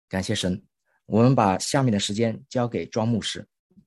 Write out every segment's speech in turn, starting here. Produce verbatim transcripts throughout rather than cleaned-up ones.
感谢神。我们把下面的时间交给庄牧师。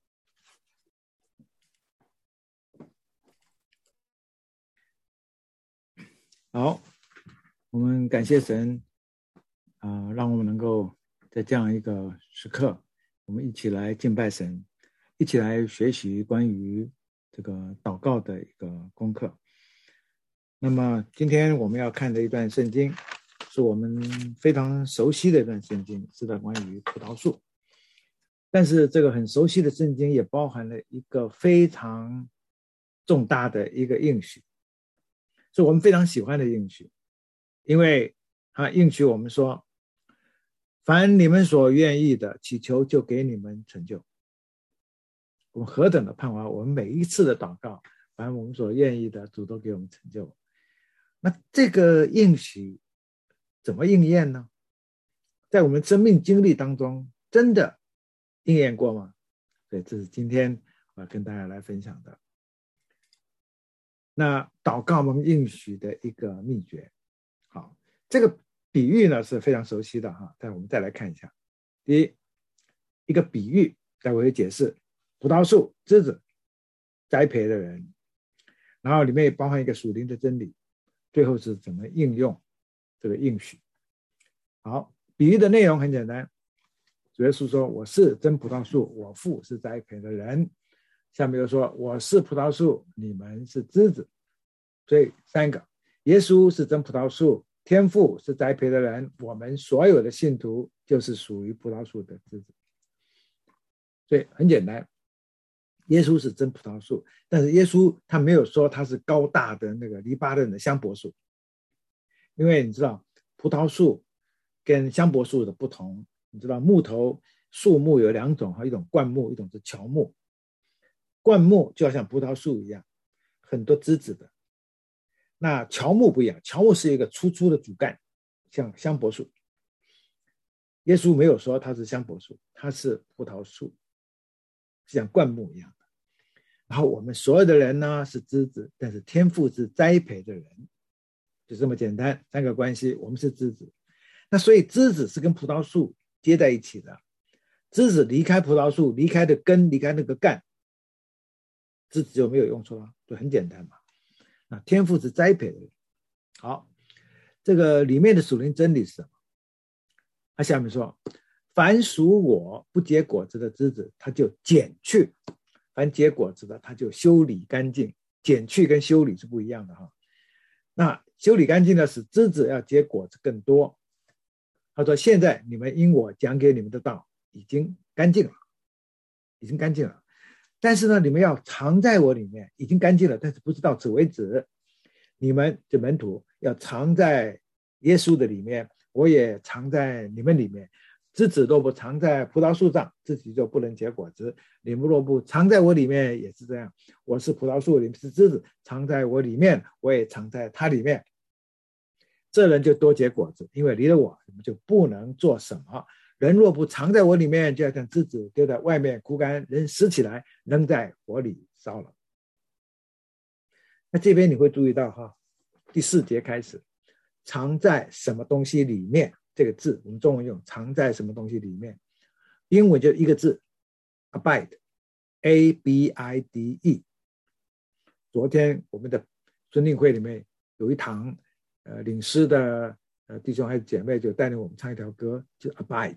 好，我们感谢神啊、呃，让我们能够在这样一个时刻，我们一起来敬拜神，一起来学习关于这个祷告的一个功课。那么今天我们要看的一段圣经，是我们非常熟悉的一段圣经，是在关于葡萄树。但是这个很熟悉的圣经也包含了一个非常重大的一个应许，是我们非常喜欢的应许，因为他应许我们说，凡你们所愿意的，祈求就给你们成就。我们何等的盼望，我们每一次的祷告，凡我们所愿意的，主都给我们成就。那这个应许怎么应验呢？在我们生命经历当中，真的应验过吗？所以这是今天我要跟大家来分享的。那祷告我们应许的一个秘诀。好，这个比喻呢是非常熟悉的哈，但我们再来看一下。第一，一个比喻，待会会解释葡萄树枝子栽培的人，然后里面也包含一个属灵的真理，最后是怎么应用这个应许。好，比喻的内容很简单，主耶稣说我是真葡萄树，我父是栽培的人。下面又说我是葡萄树，你们是枝子。所以三个，耶稣是真葡萄树，天父是栽培的人，我们所有的信徒就是属于葡萄树的枝子。所以很简单，耶稣是真葡萄树，但是耶稣他没有说他是高大的那个黎巴嫩的香柏树，因为你知道葡萄树跟香柏树的不同，你知道木头树木有两种，一种灌木，一种是乔木。灌木就好像葡萄树一样，很多枝子的。那乔木不一样，乔木是一个粗粗的主干，像香柏树。耶稣没有说它是香柏树，它是葡萄树，像灌木一样的。然后我们所有的人呢是枝子，但是天父是栽培的人，就这么简单，三个关系，我们是枝子。那所以枝子是跟葡萄树接在一起的，枝子离开葡萄树，离开的根，离开那个干，枝子就没有用处了，就很简单嘛。那天父是栽培的人。好，这个里面的属灵真理是什么？他下面说，凡属我不结果子的枝子，他就剪去；凡结果子的，他就修理干净。剪去跟修理是不一样的哈。那修理干净的是枝子要结果子更多。他说，现在你们因我讲给你们的道已经干净了，已经干净了。但是呢，你们要藏在我里面，已经干净了，但是不是到此为止。你们的门徒要藏在耶稣的里面，我也藏在你们里面。枝子若不藏在葡萄树上，自己就不能结果子。你们若不藏在我里面，也是这样。我是葡萄树，你们是枝子，藏在我里面，我也藏在他里面。这人就多结果子，因为离了我，你们就不能做什么。人若不藏在我里面，就要像枝子丢在外面枯干，人拾起来扔在火里烧了。那这边你会注意到哈，第四节开始，藏在什么东西里面这个字，我们中文用藏在什么东西里面，英文就一个字 abide A B I D E。 昨天我们的尊敬会里面有一堂呃领诗的呃弟兄还是姐妹就带领我们唱一条歌，就 abide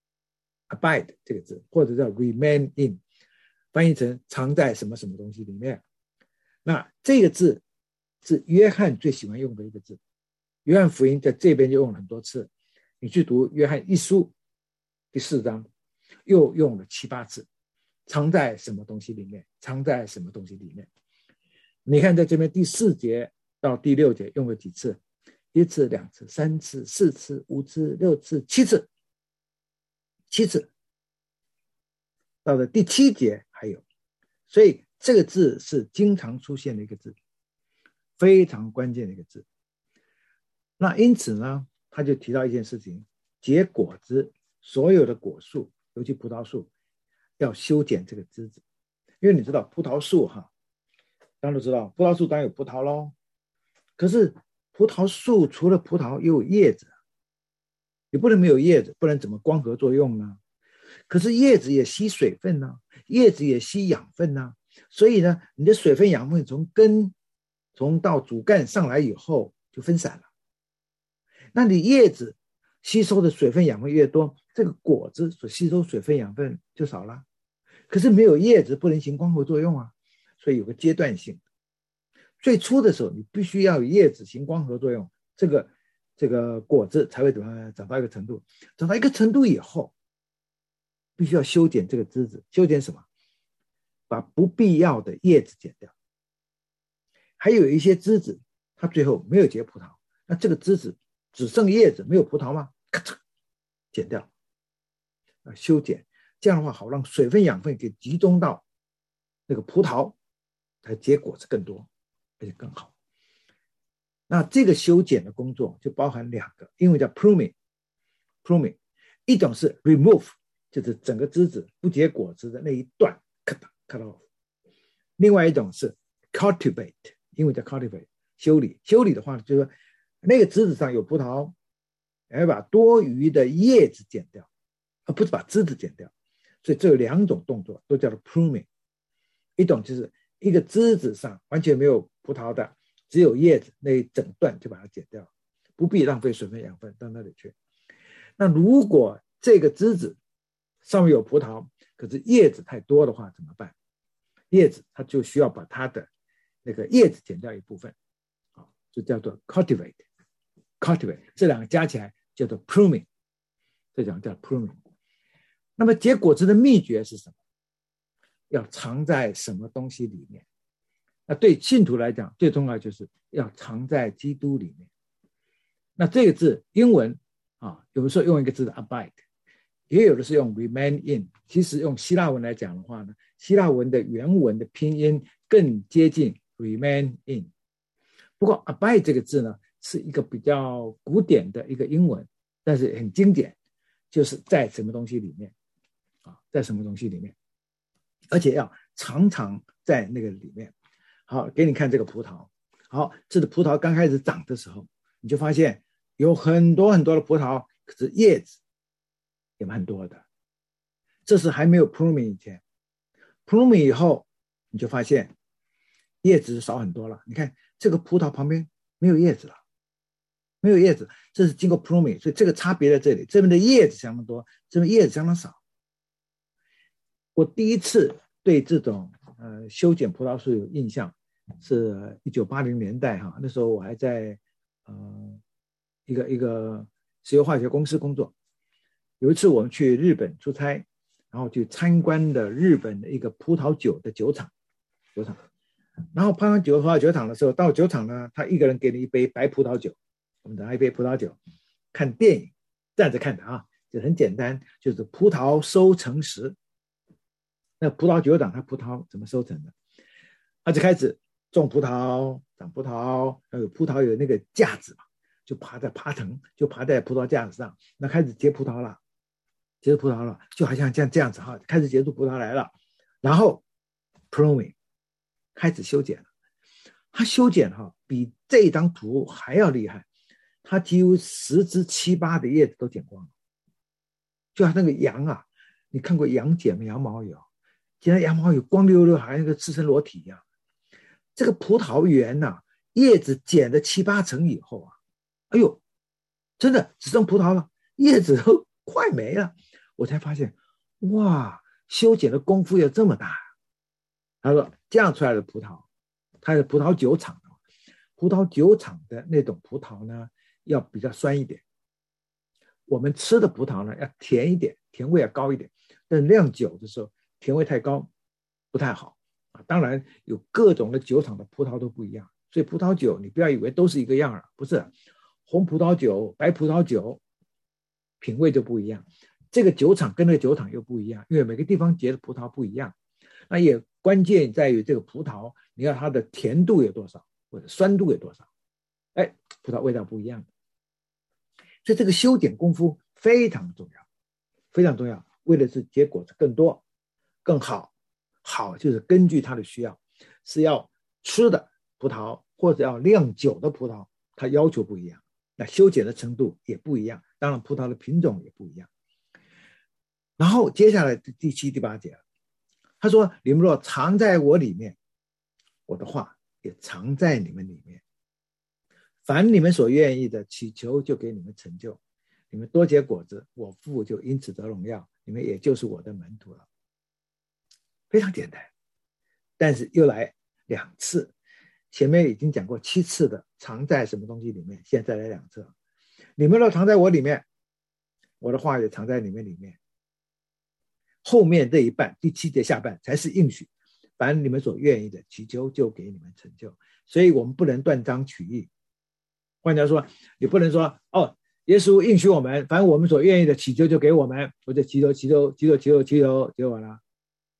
abide 这个字，或者叫 remain in， 翻译成藏在什么什么东西里面。那这个字是约翰最喜欢用的一个字，约翰福音在这边就用了很多次。你去读约翰一书第四章，又用了七八次，藏在什么东西里面，藏在什么东西里面。你看在这边第四节到第六节用了几次，一次两次三次四次五次六次七次，七次到了第七节还有。所以这个字是经常出现的一个字，非常关键的一个字。那因此呢，他就提到一件事情，结果子，所有的果树，尤其葡萄树，要修剪这个枝子。因为你知道葡萄树哈，大家都知道葡萄树当然有葡萄咯，可是葡萄树除了葡萄又有叶子， 你不能没有叶子，不然怎么光合作用呢？可是叶子也吸水分呢、啊，叶子也吸养分呢、啊，所以呢，你的水分养分从根从到主干上来以后就分散了。那你叶子吸收的水分养分越多，这个果子所吸收水分养分就少了。可是没有叶子不能行光合作用啊，所以有个阶段性。最初的时候，你必须要有叶子行光合作用，这个这个果子才会怎么长到一个程度。长到一个程度以后，必须要修剪这个枝子。修剪什么？把不必要的叶子剪掉。还有一些枝子，它最后没有结葡萄，那这个枝子只剩叶子，没有葡萄吗？咔嚓，剪掉，修剪。这样的话，好让水分养分给集中到那个葡萄，它结果子更多，而且更好。那这个修剪的工作就包含两个，英文叫 pruning，pruning， 一种是 remove， 就是整个枝子不结果子的那一段 cut cut off， 另外一种是 cultivate， 英文叫 cultivate， 修理。修理的话就是说那个枝子上有葡萄，要把多余的叶子剪掉，而不是把枝子剪掉。所以这有两种动作都叫做 pruning， 一种就是一个枝子上完全没有葡萄的，只有叶子，那一整段就把它剪掉，不必浪费水分养分到那里去。那如果这个枝子上面有葡萄，可是叶子太多的话怎么办？叶子它就需要把它的那个叶子剪掉一部分，就叫做 cultivate， cultivate， 这两个加起来叫做 pruning， 这两个叫 pruning。那么结果子的秘诀是什么？要藏在什么东西里面？那对信徒来讲，最重要就是要藏在基督里面。那这个字英文啊，有的时候用一个字的 abide， 也有的是用 remain in。其实用希腊文来讲的话呢，希腊文的原文的拼音更接近 remain in。不过 abide 这个字呢，是一个比较古典的一个英文，但是很经典，就是在什么东西里面。在什么东西里面，而且要常常在那个里面。好，给你看这个葡萄。好，这个葡萄刚开始长的时候，你就发现有很多很多的葡萄，可是叶子也蛮多的。这是还没有 pruning 以前。pruning 以后，你就发现叶子少很多了。你看这个葡萄旁边没有叶子了，没有叶子，这是经过 pruning， 所以这个差别在这里，这边的叶子相当多，这边叶子相当少。我第一次对这种呃修剪葡萄树有印象，是一九八零年代哈，那时候我还在呃一个一个石油化学公司工作。有一次我们去日本出差，然后去参观的日本的一个葡萄酒的酒厂，酒厂。然后参观酒葡萄酒厂的时候，到酒厂呢，他一个人给你一杯白葡萄酒，我们拿一杯葡萄酒，看电影，站着看的啊，就很简单，就是葡萄收成时。那葡萄酒厂它葡萄怎么收成的？他就开始种葡萄、长葡萄，还有葡萄有那个架子嘛，就爬在爬藤，就爬在葡萄架子上，那开始结葡萄了，结葡萄了，就好像像这样子哈，开始结出葡萄来了，然后 pruning 开始修剪了。他修剪哈比这张图还要厉害，他几乎十之七八的叶子都剪光了，就像那个羊啊，你看过羊剪羊毛有？现在羊毛有光溜溜，好像一个赤身裸体一样。这个葡萄园啊，叶子剪了七八成以后啊，哎呦，真的只剩葡萄了，叶子都快没了。我才发现，哇，修剪的功夫有这么大。他说这样出来的葡萄，它是葡萄酒厂的，葡萄酒厂的那种葡萄呢，要比较酸一点。我们吃的葡萄呢，要甜一点，甜味要高一点。但酿酒的时候，甜味太高不太好啊。当然有各种的酒厂的葡萄都不一样，所以葡萄酒你不要以为都是一个样，不是。红葡萄酒、白葡萄酒品味就不一样，这个酒厂跟那个酒厂又不一样，因为每个地方结的葡萄不一样。那也关键在于这个葡萄，你要它的甜度有多少，或者酸度有多少，哎，葡萄味道不一样。所以这个修剪功夫非常重要，非常重要，为的是结果子更多更好。好就是根据它的需要，是要吃的葡萄或者要酿酒的葡萄，它要求不一样，那修剪的程度也不一样， 当然葡萄的品种也不一样。然后接下来第七、第八节了，他说：“你们若藏在我里面，我的话也藏在你们里面。凡你们所愿意的，祈求就给你们成就。你们多结果子，我父就因此得荣耀，你们也就是我的门徒了。”非常简单，但是又来两次。前面已经讲过七次的藏在什么东西里面，现在来两次。你们若藏在我里面，我的话也藏在你们里面。后面这一半，第七节下半才是应许，凡你们所愿意的，祈求就给你们成就。所以我们不能断章取义。换句话说，你不能说哦，耶稣应许我们，凡我们所愿意的，祈求就给我们，或者祈求祈求祈求祈求祈求就完了，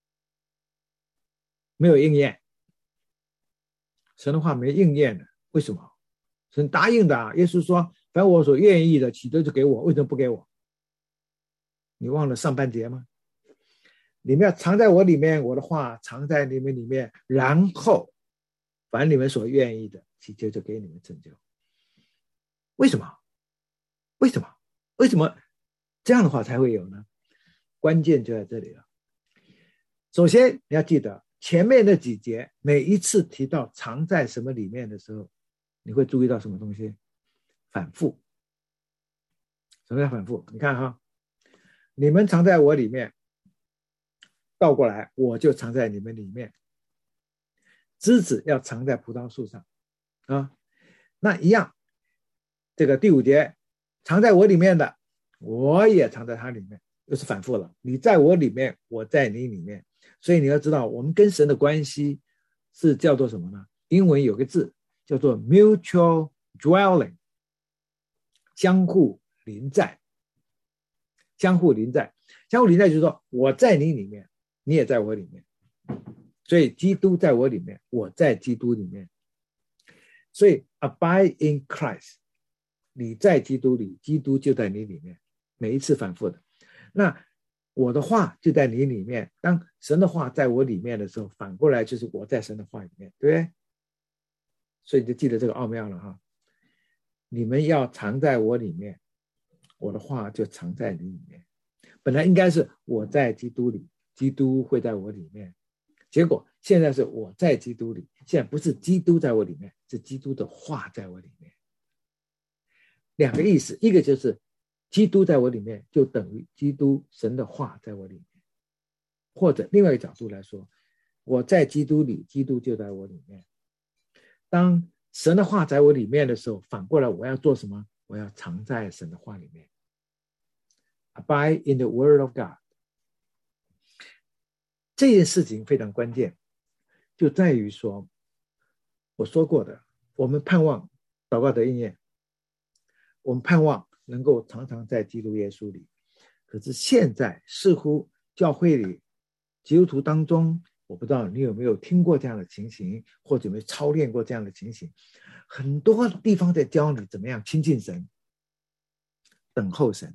没有应验。神的话没应验的，为什么？神答应的啊，耶稣说，凡我所愿意的，祈求就给我，为什么不给我？你忘了上半节吗？你们要藏在我里面，我的话藏在你们里面，然后凡你们所愿意的，祈求就给你们成就。为什么？为什么？为什么这样的话才会有呢？关键就在这里了。首先你要记得前面那几节，每一次提到藏在什么里面的时候，你会注意到什么东西？反复。什么叫反复？你看哈，你们藏在我里面，倒过来我就藏在你们里面。枝子要藏在葡萄树上啊，那一样。这个第五节，藏在我里面的，我也藏在他里面，又是反复了。你在我里面，我在你里面。所以你要知道，我们跟神的关系是叫做什么呢？英文有个字叫做 mutual dwelling， 相互临在。相互临在，相互临在就是说，我在你里面，你也在我里面。所以基督在我里面，我在基督里面。所以 abide in Christ， 你在基督里，基督就在你里面，每一次反复的。那我的话就在你里面，当神的话在我里面的时候，反过来就是我在神的话里面，对不对？所以就记得这个奥妙了哈。你们要藏在我里面，我的话就藏在你里面。本来应该是我在基督里，基督会在我里面，结果现在是我在基督里，现在不是基督在我里面，是基督的话在我里面。两个意思，一个就是基督在我里面就等于基督神的话在我里面，或者另外一个角度来说，我在基督里，基督就在我里面。当神的话在我里面的时候，反过来我要做什么？我要藏在神的话里面。Abide in the word of God。 这件事情非常关键，就在于说，我说过的，我们盼望祷告的应验，我们盼望能够常常在基督耶稣里。可是现在似乎教会里基督徒当中，我不知道你有没有听过这样的情形，或者有没有操练过这样的情形，很多地方在教你怎么样亲近神，等候神。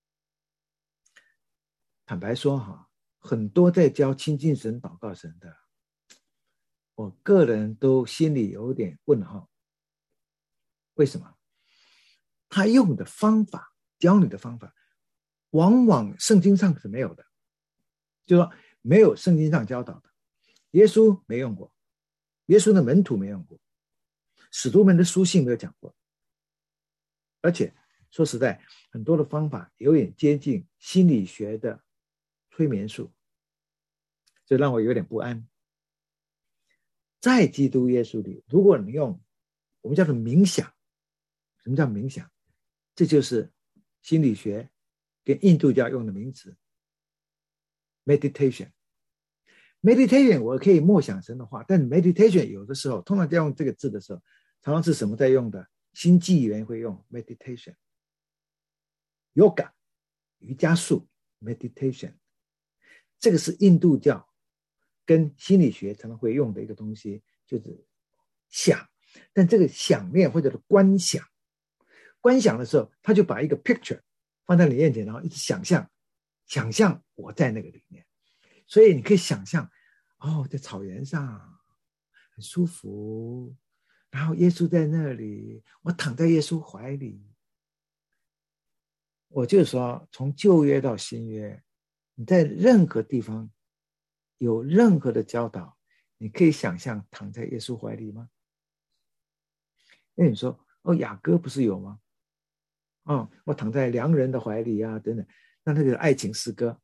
坦白说哈，很多在教亲近神祷告神的，我个人都心里有点问号。为什么？他用的方法，教你的方法，往往圣经上是没有的，就是说没有圣经上教导的。耶稣没用过，耶稣的门徒没用过，使徒们的书信没有讲过。而且说实在，很多的方法有点接近心理学的催眠术，这让我有点不安。在基督耶稣里，如果你用我们叫做冥想，什么叫冥想？这就是心理学跟印度教用的名词 meditation。 meditation 我可以默想神的话，但 meditation 有的时候通常在用这个字的时候，常常是什么在用的？新纪元会用 meditation。 yoga 瑜伽术 meditation， 这个是印度教跟心理学常常会用的一个东西，就是想。但这个想念或者是观想，观想的时候他就把一个 picture 放在你面前，然后一直想象，想象我在那个里面。所以你可以想象，哦，在草原上很舒服，然后耶稣在那里，我躺在耶稣怀里， 我就说，从旧约到新约，你在任何地方有任何的教导，你可以想象躺在耶稣怀里吗？那你说，哦，雅歌不是有吗？哦，我躺在良人的怀里啊，等等，那那个爱情诗歌。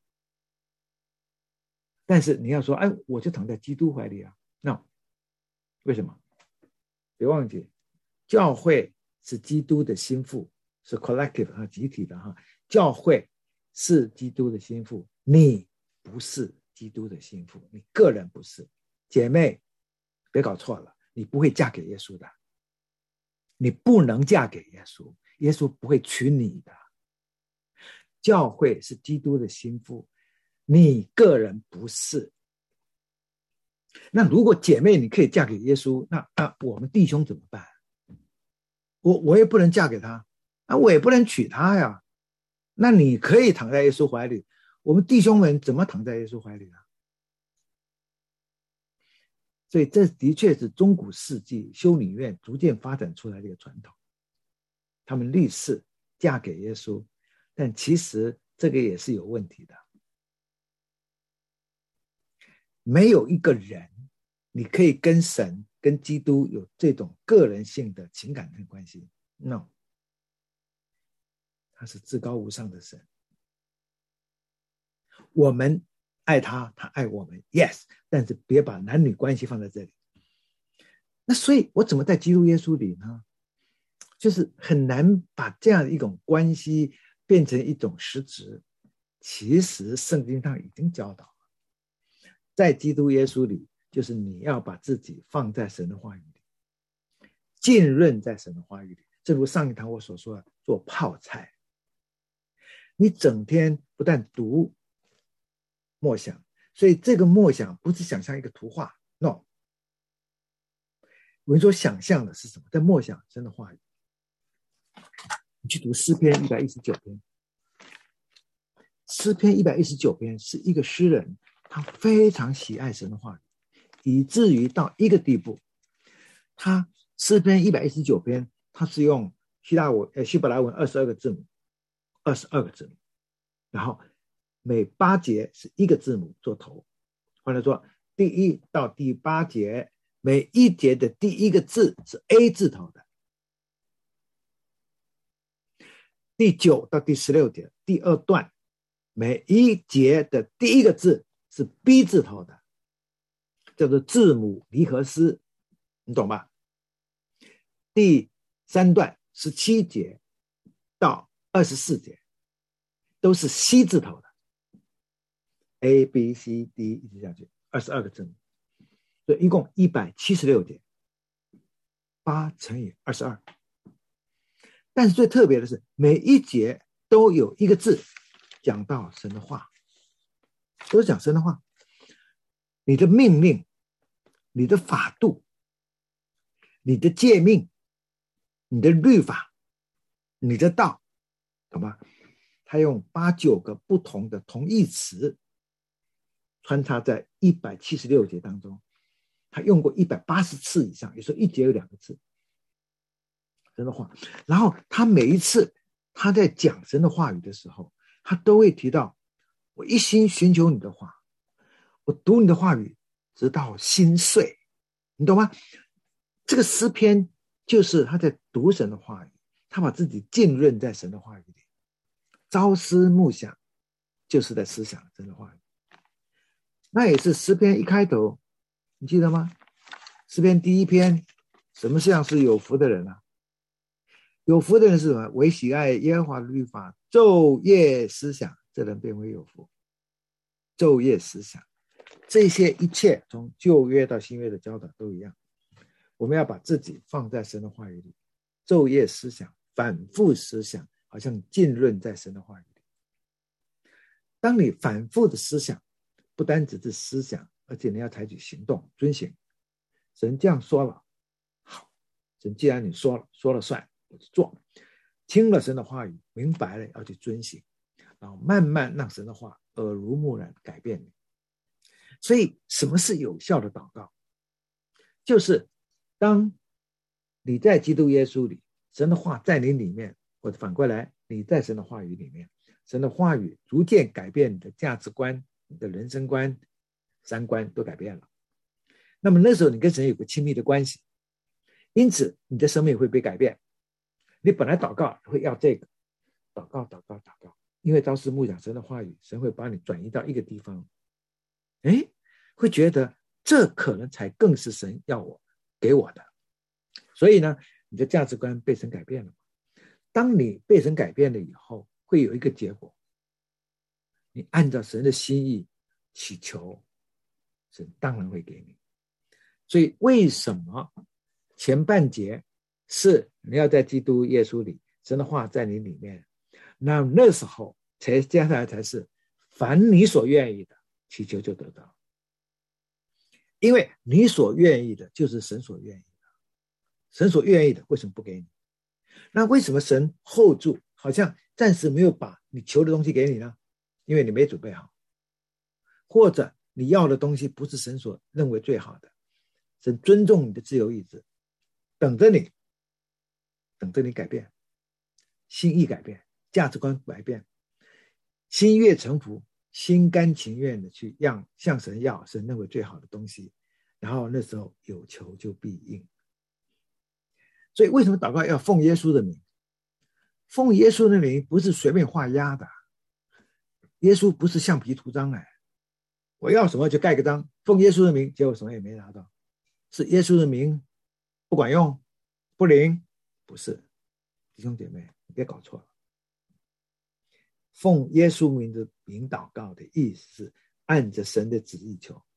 但是你要说，哎，我就躺在基督怀里啊，那为什么？别忘记，教会是基督的心腹，是 collective 和集体的哈。教会是基督的心腹，你不是基督的心腹，你个人不是。姐妹，别搞错了，你不会嫁给耶稣的，你不能嫁给耶稣，耶稣不会娶你的。教会是基督的心腹，你个人不是。那如果姐妹你可以嫁给耶稣，那那我们弟兄怎么办？我我也不能嫁给他，啊，我也不能娶他呀。那你可以躺在耶稣怀里，我们弟兄们怎么躺在耶稣怀里呢？所以这的确是中古世纪修女院逐渐发展出来的一个传统。他们立誓嫁给耶稣，但其实这个也是有问题的。没有一个人你可以跟神跟基督有这种个人性的情感的关系 ，no。他是至高无上的神，我们爱他，他爱我们 ，yes， 但是别把男女关系放在这里。那所以我怎么在基督耶稣里呢？就是很难把这样一种关系变成一种实质。其实圣经上已经教导了，在基督耶稣里，就是你要把自己放在神的话语里，浸润在神的话语里。正如上一堂我所说的，做泡菜。你整天不但读默想，所以这个默想不是想象一个图画 ，no。我们说想象的是什么？在默想神的话语。你去读诗篇一百一十九篇，诗篇一百一十九篇是一个诗人，他非常喜爱神的话语，以至于到一个地步，他诗篇一百一十九篇，他是用希腊文、呃希伯来文二十二个字母，二十二个字母，然后每八节是一个字母做头，或者说第一到第八节，每一节的第一个字是 A 字头的。第九到第十六节第二段，每一节的第一个字是 B 字头的，叫做字母离合诗，你懂吧？第三段十七节到二十四节都是 C 字头的 ，A B C D 一直下去，二十二个字母，所以一共一百七十六节，八乘以二十二。但是最特别的是，每一节都有一个字讲到神的话，都是讲神的话。你的命令，你的法度，你的诫命，你的律法，你的道，懂吗？他用八九个不同的同义词穿插在一百七十六节当中，他用过一百八十次以上，有时候一节有两个字。神的话，然后他每一次他在讲神的话语的时候，他都会提到我一心寻求你的话，我读你的话语直到心碎，你懂吗？这个诗篇就是他在读神的话语，他把自己浸润在神的话语里，朝思暮想就是在思想神的话语。那也是诗篇一开头，你记得吗？诗篇第一篇，什么像是有福的人啊？有福的人是什么？唯喜爱耶和华的律法，昼夜思想，这人便为有福。昼夜思想，这些一切从旧约到新约的教导都一样，我们要把自己放在神的话语里，昼夜思想，反复思想，好像浸润在神的话语里。当你反复的思想，不单只是思想，而且你要采取行动，遵行。神这样说了，好，神既然你说了，说了算，我就做。听了神的话语，明白了要去遵行，然后慢慢让神的话耳濡目染改变你。所以什么是有效的祷告？就是当你在基督耶稣里，神的话在你里面，或者反过来你在神的话语里面，神的话语逐渐改变你的价值观、你的人生观、三观都改变了。那么那时候你跟神有个亲密的关系，因此你的生命会被改变。你本来祷告会要这个，祷告祷告祷告，因为朝思暮想神的话语，神会把你转移到一个地方，哎，会觉得这可能才更是神要我给我的。所以呢，你的价值观被神改变了。当你被神改变了以后，会有一个结果，你按照神的心意祈求，神当然会给你。所以为什么前半节是你要在基督耶稣里，神的话在你里面，那那时候才接下来才是凡你所愿意的祈求就得到，因为你所愿意的就是神所愿意的，神所愿意的为什么不给你？那为什么神 hold 住，好像暂时没有把你求的东西给你呢？因为你没准备好，或者你要的东西不是神所认为最好的。神尊重你的自由意志，等着你，等着你改变，心意改变，价值观改变，心悦诚服，心甘情愿的去让向神要神认为最好的东西，然后那时候有求就必应。所以为什么祷告要奉耶稣的名？奉耶稣的名不是随便画押的，耶稣不是橡皮图章，哎，我要什么就盖个章，奉耶稣的名，结果什么也没拿到。是耶稣的名不管用不灵？不是，弟兄姐妹，你别搞错了。奉耶稣名的名祷告的意思是按着神的旨意求。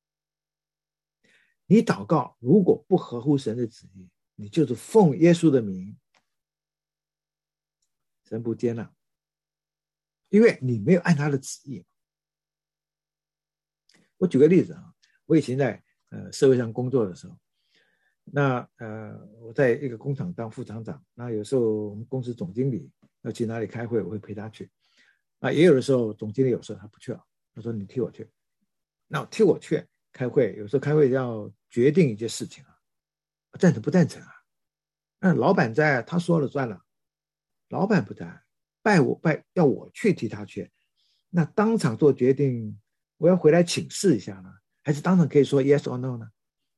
你祷告如果不合乎神的旨意，你就是奉耶稣的名，神不接纳，因为你没有按他的旨意。我举个例子啊，我以前在呃社会上工作的时候，那呃我在一个工厂当副厂长，那有时候我们公司总经理要去哪里开会，我会陪他去。啊，也有的时候总经理有时候他不去了，他说你替我去。那我替我去开会，有时候开会要决定一件事情啊，赞成不赞成啊？那老板在，他说了算了。老板不在，拜我拜要我去替他去，那当场做决定，我要回来请示一下呢，还是当场可以说 yes or no 呢？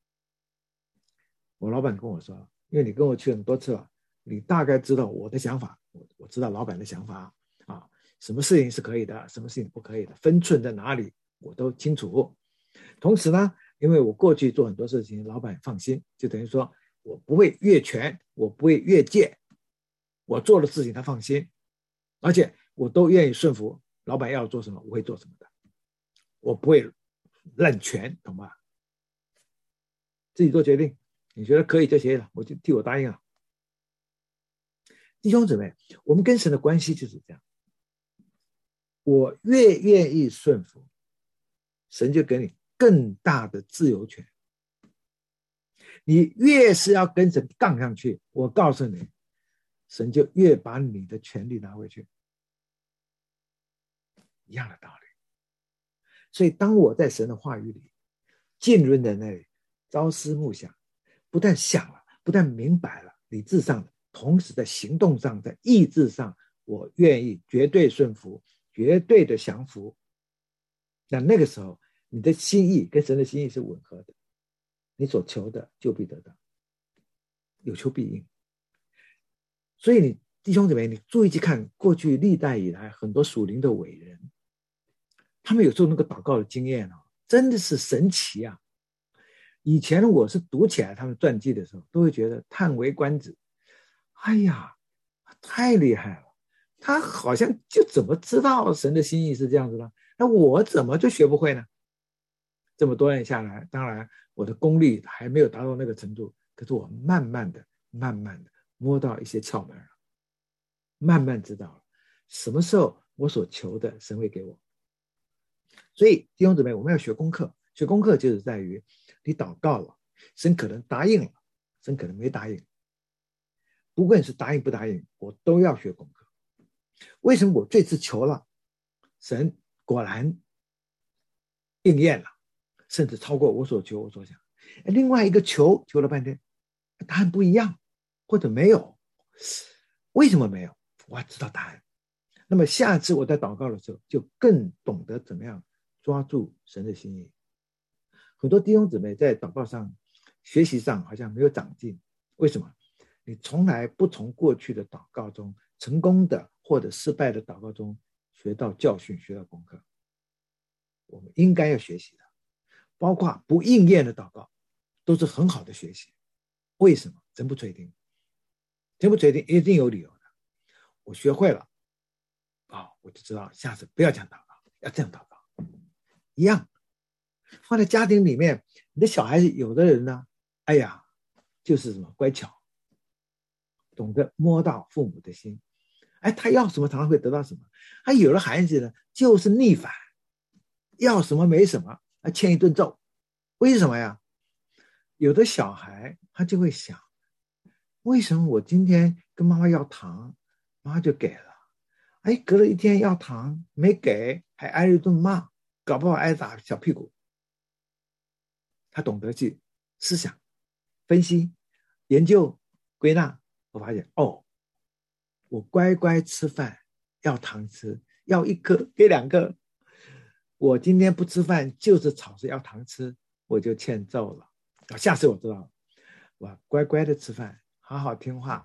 我老板跟我说，因为你跟我去很多次了，你大概知道我的想法，我我知道老板的想法啊，什么事情是可以的，什么事情不可以的，分寸在哪里我都清楚。同时呢，因为我过去做很多事情，老板放心，就等于说我不会越权，我不会越界，我做的事情他放心，而且我都愿意顺服老板要做什么，我会做什么的，我不会滥权，懂吗？自己做决定，你觉得可以就行了，我就替我答应了。弟兄姊妹，我们跟神的关系就是这样，我越愿意顺服，神就给你更大的自由权。你越是要跟神杠上去，我告诉你，神就越把你的权利拿回去，一样的道理。所以当我在神的话语里浸润在那里，朝思暮想，不但想了，不但明白了，理智上的，同时在行动上，在意志上，我愿意绝对顺服，绝对的降服。那那个时候，你的心意跟神的心意是吻合的，你所求的就必得到，有求必应。所以你弟兄姊妹，你注意去看过去历代以来很多属灵的伟人，他们有时候那个祷告的经验、哦、真的是神奇啊！以前我是读起来他们传记的时候，都会觉得叹为观止。哎呀，太厉害了！他好像就怎么知道神的心意是这样子呢？那我怎么就学不会呢？这么多年下来，当然我的功力还没有达到那个程度，可是我慢慢的、慢慢的摸到一些窍门了，慢慢知道了什么时候我所求的神会给我。所以弟兄姊妹，我们要学功课，学功课就是在于你祷告了，神可能答应了，神可能没答应，不管是答应不答应，我都要学功课。为什么我这次求了，神果然应验了，甚至超过我所求我所想。另外一个求求了半天，答案不一样，或者没有。为什么没有？ 我要知道答案。那么下次我在祷告的时候，就更懂得怎么样抓住神的心意。很多弟兄姊妹在祷告上、学习上好像没有长进，为什么？你从来不从过去的祷告中，成功的或者失败的祷告中学到教训、学到功课。我们应该要学习的，包括不应验的祷告，都是很好的学习。为什么？神不垂听，神不垂听一定有理由的。我学会了，哦，我就知道下次不要这样祷告，要这样祷告。一样，放在家庭里面，你的小孩子有的人呢，哎呀，就是什么乖巧，懂得摸到父母的心，哎，他要什么常常会得到什么。他有的孩子呢，就是逆反，要什么没什么，他欠一顿揍。为什么呀？有的小孩他就会想，为什么我今天跟妈妈要糖，妈妈就给了，哎，隔了一天要糖没给，还挨了一顿骂，搞不好挨打小屁股。他懂得去思想、分析、研究、归纳，我发现哦，我乖乖吃饭要糖吃，要一颗给两颗，我今天不吃饭就是吵着要糖吃，我就欠揍了。下次我知道了，我乖乖的吃饭，好好听话，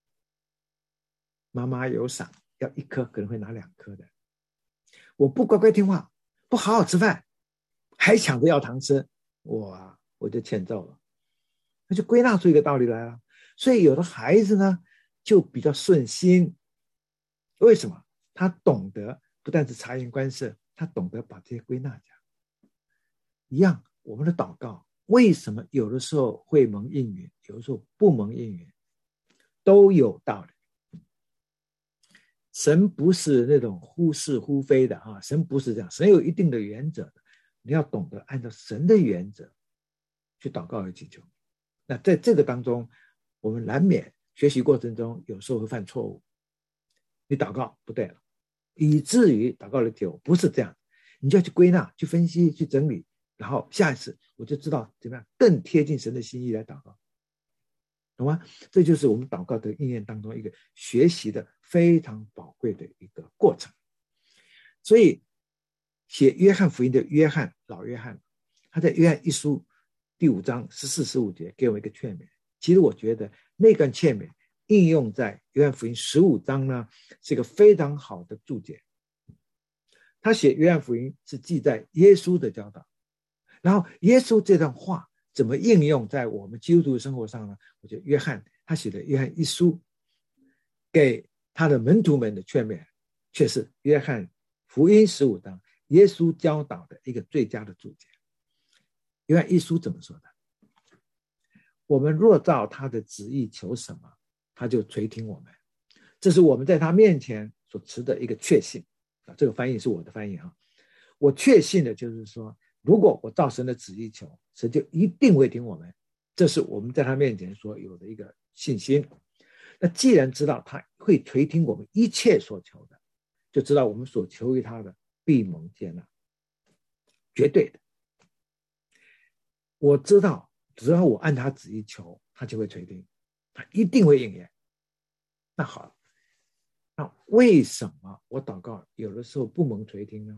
妈妈有赏，要一颗可能会拿两颗的。我不乖乖听话，不好好吃饭，还抢着要糖吃，我我就欠揍了。那就归纳出一个道理来了。所以有的孩子呢就比较顺心，为什么？他懂得不但是察言观色，他懂得把这些归纳讲。一样，我们的祷告为什么有的时候会蒙应允，有的时候不蒙应允，都有道理。神不是那种忽是忽非的啊，神不是这样，神有一定的原则的，你要懂得按照神的原则去祷告和祈求。那在这个当中，我们难免学习过程中有时候会犯错误，你祷告不对了，以至于祷告的结果不是这样，你就要去归纳、去分析、去整理，然后下一次我就知道怎么样更贴近神的心意来祷告，懂吗？这就是我们祷告的应验当中一个学习的非常宝贵的一个过程。所以写约翰福音的约翰，老约翰，他在约翰一书第五章十四、十五节给我们一个劝勉。其实我觉得那段劝勉应用在约翰福音十五章呢，是一个非常好的注解。他写约翰福音是记载耶稣的教导，然后耶稣这段话怎么应用在我们基督徒的生活上呢？我觉得约翰他写的约翰一书给他的门徒们的劝勉，却是约翰福音十五章耶稣教导的一个最佳的注解。约翰一书怎么说的？我们若照他的旨意求什么，他就垂听我们。这是我们在他面前所持的一个确信。这个翻译是我的翻译啊。我确信的就是说，如果我照神的旨意求，神就一定会听我们。这是我们在他面前所有的一个信心。那既然知道他会垂听我们一切所求的，就知道我们所求于他的必蒙接纳，绝对的。我知道只要我按他旨意求，他就会垂听，他一定会应验。那好，那为什么我祷告有的时候不蒙垂听呢？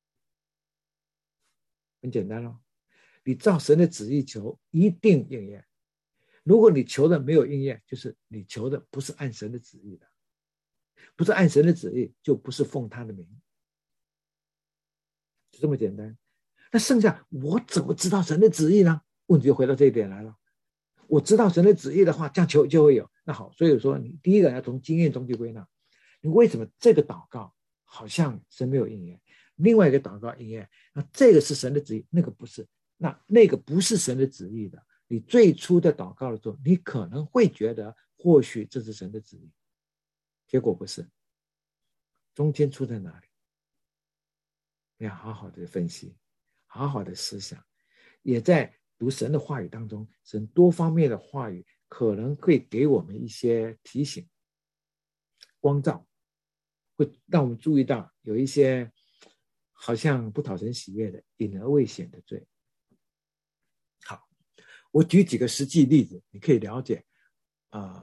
很简单咯，你照神的旨意求，一定应验。如果你求的没有应验，就是你求的不是按神的旨意的，不是按神的旨意，就不是奉他的名，就这么简单。那剩下我怎么知道神的旨意呢？问题就回到这一点来了。我知道神的旨意的话，这样求就会有。那好，所以说你第一个要从经验中去归纳，你为什么这个祷告好像神没有应验，另外一个祷告应验，那这个是神的旨意，那个不是，那那个不是神的旨意的。你最初的祷告的时候，你可能会觉得或许这是神的旨意，结果不是。中间出在哪里？你要好好的分析，好好的思想，也在读神的话语当中，神多方面的话语可能会给我们一些提醒、光照，会让我们注意到有一些好像不讨神喜悦的隐而未显的罪。好，我举几个实际例子，你可以了解啊、呃，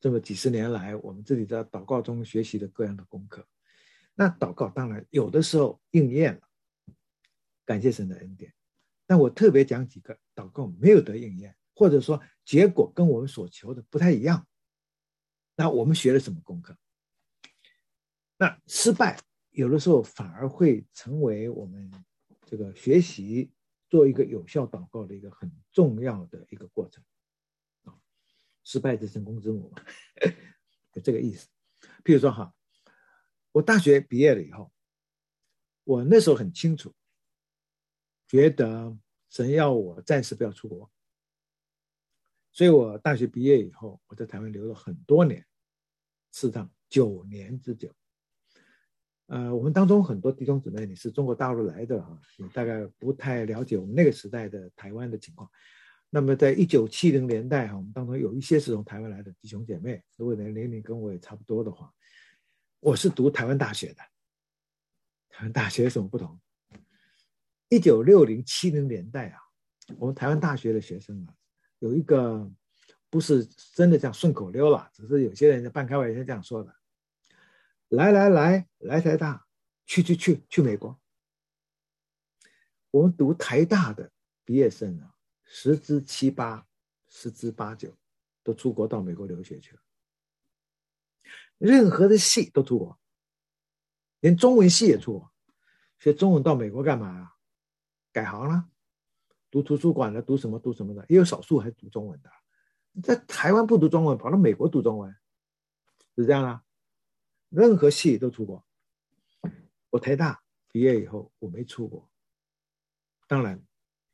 这么几十年来我们自己在祷告中学习的各样的功课。那祷告当然有的时候应验了，感谢神的恩典，但我特别讲几个祷告没有得应验，或者说结果跟我们所求的不太一样，那我们学了什么功课？那失败有的时候反而会成为我们这个学习做一个有效祷告的一个很重要的一个过程。失败是成功之母嘛，有这个意思。譬如说哈，我大学毕业了以后，我那时候很清楚，觉得神要我暂时不要出国，所以我大学毕业以后，我在台湾留了很多年，事实上九年之久。呃，我们当中很多弟兄姊妹，你是中国大陆来的啊，你大概不太了解我们那个时代的台湾的情况。那么在一九七零年代哈，我们当中有一些是从台湾来的弟兄姐妹，如果年龄跟我也差不多的话，我是读台湾大学的。台湾大学有什么不同？一九六零、七零年代啊，我们台湾大学的学生啊，有一个不是真的这样顺口溜啦，只是有些人半开玩笑这样说的。来来来，来台大，去去去去美国。我们读台大的毕业生啊，十之七八，十之八九，都出国到美国留学去了。任何的系都出国，连中文系也出国。学中文到美国干嘛啊？改行了，读图书馆的，读什么读什么的，也有少数还读中文的。在台湾不读中文，跑到美国读中文，是这样啊。任何系都出国。我台大毕业以后，我没出国。当然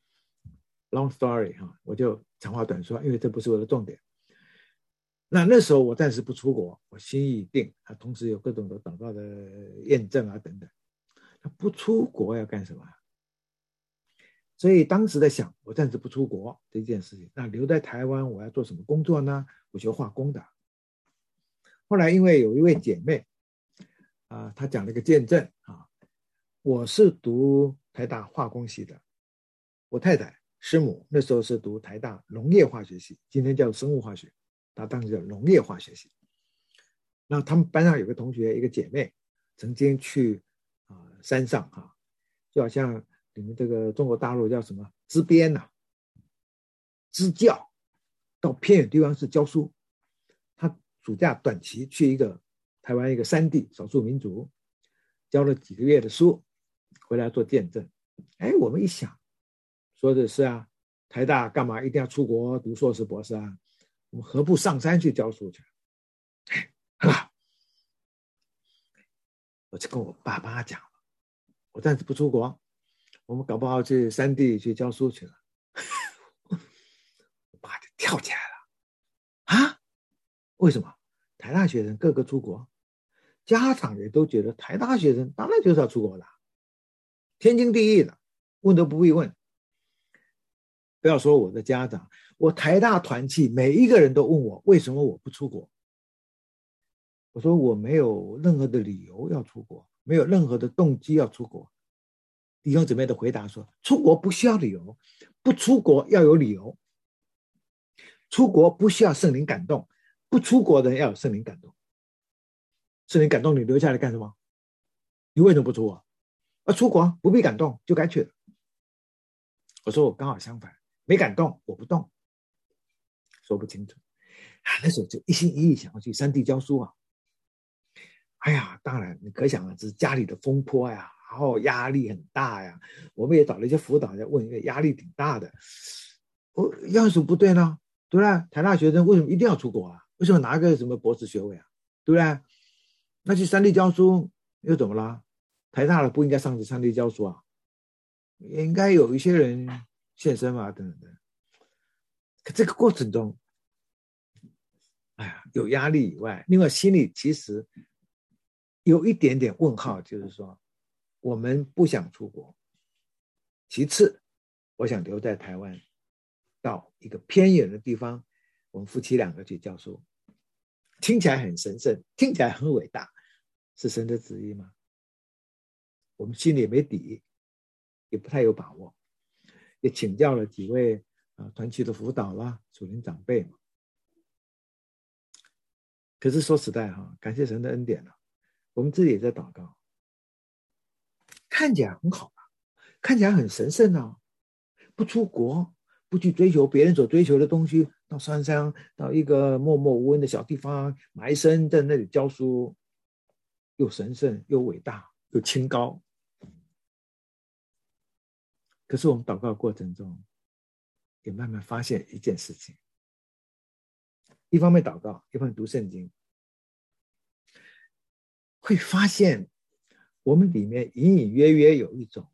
，long story 哈，我就长话短说，因为这不是我的重点。那那时候我暂时不出国，我心意已定啊，同时有各种的祷告的验证啊等等。那不出国要干什么？所以当时在想，我暂时不出国这件事情，那留在台湾我要做什么工作呢？我学化工的。后来因为有一位姐妹啊、呃，她讲了一个见证啊，我是读台大化工系的，我太太师母那时候是读台大农业化学系，今天叫生物化学，她当时叫农业化学系。那他们班上有个同学，一个姐妹，曾经去啊、呃、山上哈、啊，就好像你们这个中国大陆叫什么支边呐、啊，支教，到偏远地方是教书。他暑假短期去一个台湾一个山地少数民族，教了几个月的书，回来做见证。哎，我们一想，说的是啊，台大干嘛一定要出国读硕士博士啊？我们何不上山去教书去？很好，我就跟我爸妈讲了，我暂时不出国，我们搞不好去山地去教书去了。我爸就跳起来了，啊？为什么？台大学生个个出国，家长也都觉得台大学生当然就是要出国的，天经地义的，问都不必问。不要说我的家长，我台大团契每一个人都问我为什么我不出国。我说我没有任何的理由要出国，没有任何的动机要出国。弟兄姊妹的回答说，出国不需要理由，不出国要有理由。出国不需要圣灵感动，不出国的人要有圣灵感动。圣灵感动你留下来干什么？你为什么不出国？啊，出国不必感动就该去了。我说我刚好相反，没感动我不动，说不清楚啊。那时候就一心一意想要去山地教书啊。哎呀，当然你可想而知家里的风波呀，然后压力很大呀。我们也找了一些辅导，在问一个压力挺大的。我要什么不对呢？对不对？台大学生为什么一定要出国啊？为什么拿个什么博士学位啊？对不对？那去山地教书又怎么了？台大的不应该上去山地教书啊？也应该有一些人现身嘛，等等等。可这个过程中，哎呀，有压力以外，另外心里其实有一点点问号，就是说我们不想出国。其次，我想留在台湾，到一个偏远的地方，我们夫妻两个去教书，听起来很神圣，听起来很伟大，是神的旨意吗？我们心里也没底，也不太有把握，也请教了几位啊团契的辅导啦、属灵长辈嘛。 可是说实在哈，感谢神的恩典啊，我们自己也在祷告，看起来很好啊，看起来很神圣啊，不出国，不去追求别人所追求的东西，到山上，到一个默默无闻的小地方，埋身在那里教书，又神圣又伟大又清高。可是我们祷告的过程中，也慢慢发现一件事情，一方面祷告，一方面读圣经，会发现我们里面隐隐约约有一种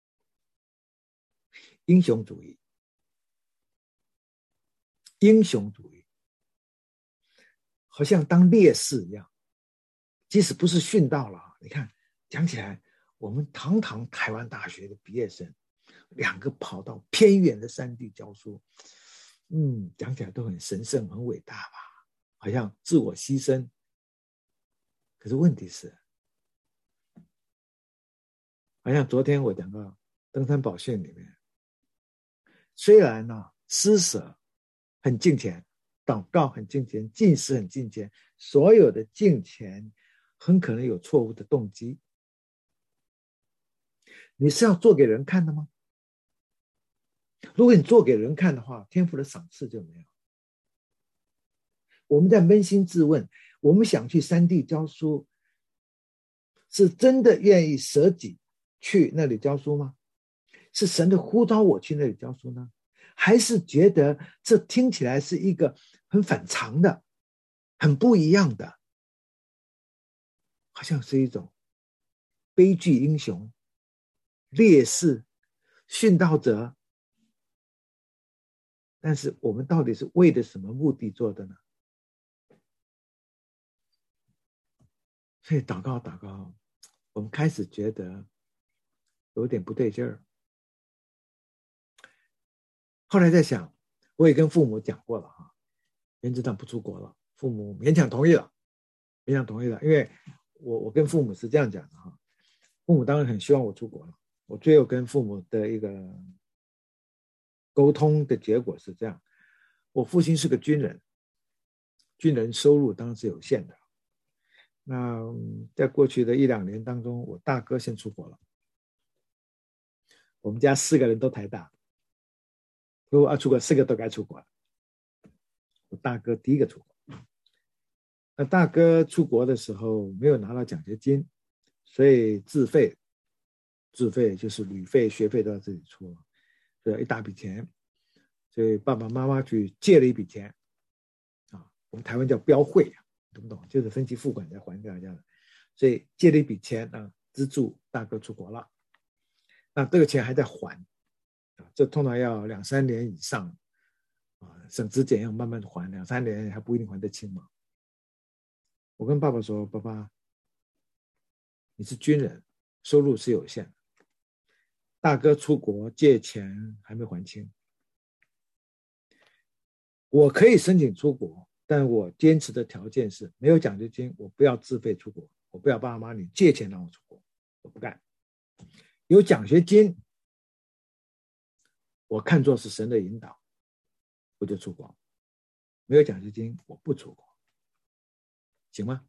英雄主义，英雄主义好像当烈士一样，即使不是殉道了，你看讲起来，我们堂堂台湾大学的毕业生，两个跑到偏远的山地教书，嗯，讲起来都很神圣很伟大吧，好像自我牺牲。可是问题是，好像昨天我讲到登山宝训里面，虽然呢、啊、施舍很敬虔，祷告很敬虔，进食很敬虔，所有的敬虔很可能有错误的动机。你是要做给人看的吗？如果你做给人看的话，天父的赏赐就没有。我们在扪心自问，我们想去山地教书，是真的愿意舍己去那里教书吗？是神的呼召我去那里教书呢？还是觉得这听起来是一个很反常的、很不一样的，好像是一种悲剧英雄、烈士、殉道者？但是我们到底是为了什么目的做的呢？所以祷告祷告，我们开始觉得有点不对劲儿。后来在想，我也跟父母讲过了哈，原则上不出国了，父母勉强同意了，勉强同意了，因为我我跟父母是这样讲的哈，父母当然很希望我出国了，我最后跟父母的一个沟通的结果是这样，我父亲是个军人，军人收入当然是有限的，那在过去的一两年当中，我大哥先出国了，我们家四个人都台大，如果要出国，四个都该出国了。我大哥第一个出国，那大哥出国的时候没有拿到奖学金，所以自费，自费就是旅费、学费都要自己出，所以一大笔钱，所以爸爸妈妈去借了一笔钱，啊，我们台湾叫标会，懂不懂？就是分期付款再还给大家的，所以借了一笔钱啊，资助大哥出国了，那这个钱还在还。这通常要两三年以上，啊，省吃俭用慢慢还，两三年还不一定还得清嘛。我跟爸爸说：“爸爸，你是军人，收入是有限的，大哥出国借钱还没还清，我可以申请出国，但我坚持的条件是没有奖学金，我不要自费出国，我不要爸妈你借钱让我出国，我不干。有奖学金。”我看作是神的引导，我就出国。没有奖学金，我不出国，行吗？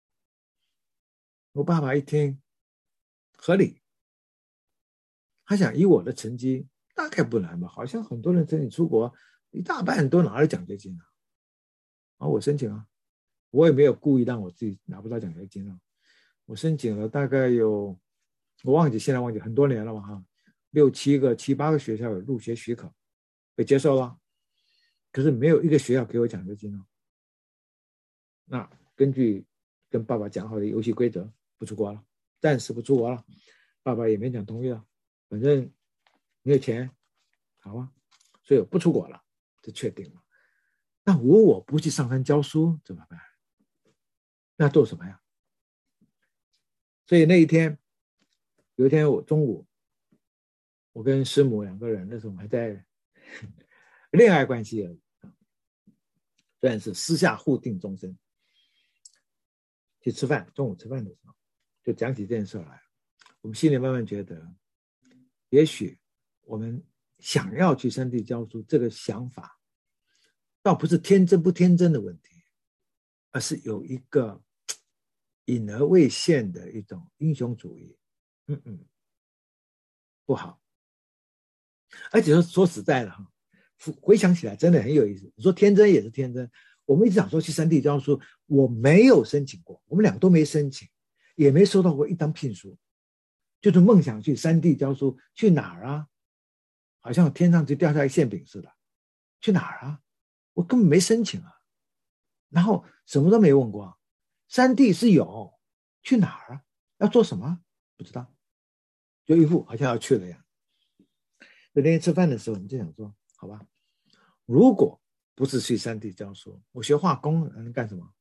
我爸爸一听，合理。他想以我的成绩，大概不难吧？好像很多人申请出国，一大半人都拿了奖学金啊。啊，我申请啊，我也没有故意让我自己拿不到奖学金啊。我申请了大概有，我忘记现在忘记很多年了嘛哈。六七个、七八个学校有入学许可，被接受了，可是没有一个学校给我奖学金哦。那根据跟爸爸讲好的游戏规则，不出国了，暂时不出国了，爸爸也勉强同意了，反正没有钱，好啊，所以我不出国了，这确定了。那如果我不去上山教书怎么办？那做什么呀？所以那一天，有一天我中午。我跟师母两个人那时候还在恋爱关系而已，虽然是私下互定终身。去吃饭，中午吃饭的时候就讲起这件事来，我们心里慢慢觉得，也许我们想要去山地教书这个想法，倒不是天真不天真的问题， 而是有一个隐而未现的一种英雄主义。嗯嗯，不好。而且说说实在的哈，回想起来真的很有意思。你说天真也是天真，我们一直想说去山地教书，我没有申请过，我们两个都没申请，也没收到过一张聘书，就是梦想去山地教书，去哪儿啊？好像天上就掉下一馅饼似的，去哪儿啊？我根本没申请啊，然后什么都没问过。山地是有，去哪儿啊？要做什么？不知道，就一副好像要去了呀。那天吃饭的时候，我们就想说，好吧，如果不是去山地教书，我学化工能干什么？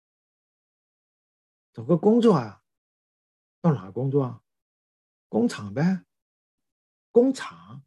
找个工作啊，到哪工作啊？工厂呗，工厂。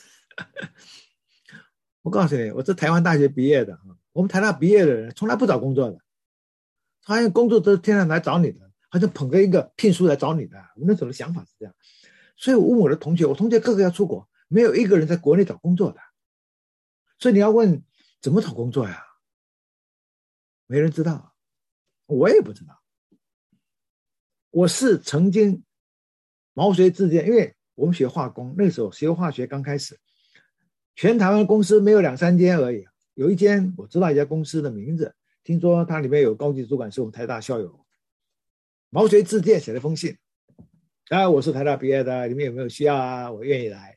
我告诉你，我是台湾大学毕业的，我们台大毕业的人从来不找工作的，好像工作都是天上来找你的，好像捧个一个聘书来找你的。我那时候的想法是这样，所以我问我的同学，我同学个个要出国，没有一个人在国内找工作的。所以你要问怎么找工作呀？没人知道，我也不知道。我是曾经毛遂自荐，因为我们学化工，那时候学化学刚开始，全台湾公司没有两三间而已。有一间我知道一家公司的名字，听说它里面有高级主管是我们台大校友，毛遂自荐写了封信，啊，我是台大毕业的，你们有没有需要啊？我愿意来。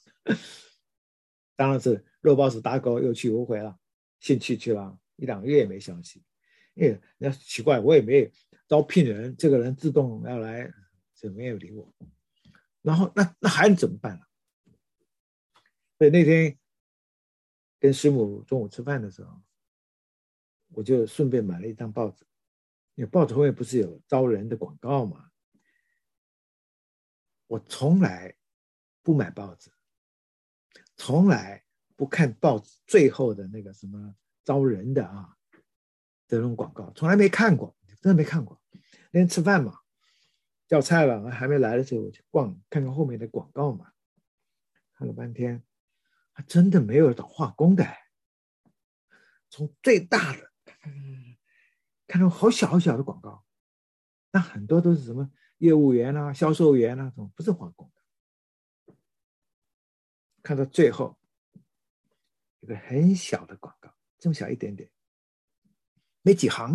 当然是肉包子打狗，又去无回了，信去去了一两个月也没消息。因为那奇怪，我也没招聘人，这个人自动要来，就没有理我。然后那那还能怎么办呢？所以那天跟师母中午吃饭的时候，我就顺便买了一张报纸，因为报纸后面不是有招人的广告嘛。我从来不买报纸，从来不看报纸最后的那个什么招人的啊的那种广告，从来没看过，真的没看过。那天吃饭嘛，叫菜了，还没来的时候我去逛，看看后面的广告嘛，看了半天，还真的没有找化工的。从最大的看到好小好小的广告，那很多都是什么业务员啊、销售员啊，不是化工的。看到最后，一个很小的广告，这么小一点点，没几行。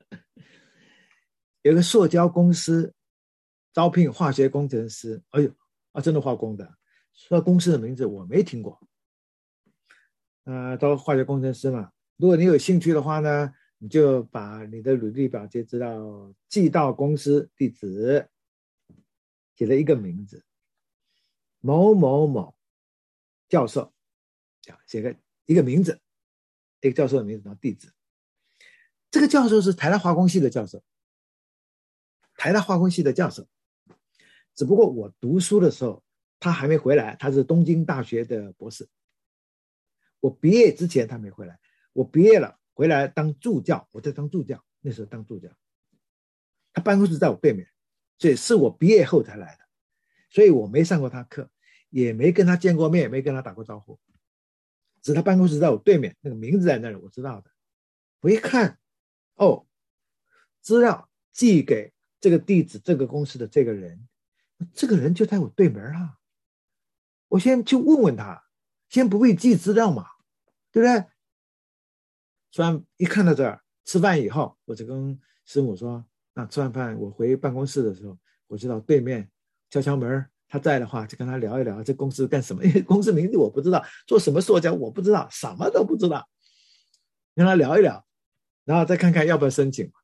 有个塑胶公司招聘化学工程师，哎呦，啊，真的化工的。说公司的名字我没听过，呃，招化学工程师嘛。如果你有兴趣的话呢，你就把你的履历表接知道寄到公司地址，写了一个名字，某某某教授，写个一个名字，一个教授的名字，然后地址。这个教授是台大化工系的教授，台大化工系的教授。只不过我读书的时候他还没回来，他是东京大学的博士。我毕业之前他没回来，我毕业了回来当助教，我在当助教，那时候当助教。他办公室在我对面，所以是我毕业后才来的，所以我没上过他课，也没跟他见过面，没跟他打过招呼。只是他办公室在我对面，那个名字在那里，我知道的。我一看，哦，资料寄给这个地址这个公司的这个人，这个人就在我对门啊。我先去问问他，先不必寄资料嘛，对不对？虽然一看到这儿，吃饭以后，我就跟师母说，那吃完饭我回办公室的时候，我知道对面敲敲门，他在的话就跟他聊一聊这公司干什么，因为公司名字我不知道，做什么塑胶我不知道，什么都不知道，跟他聊一聊，然后再看看要不要申请。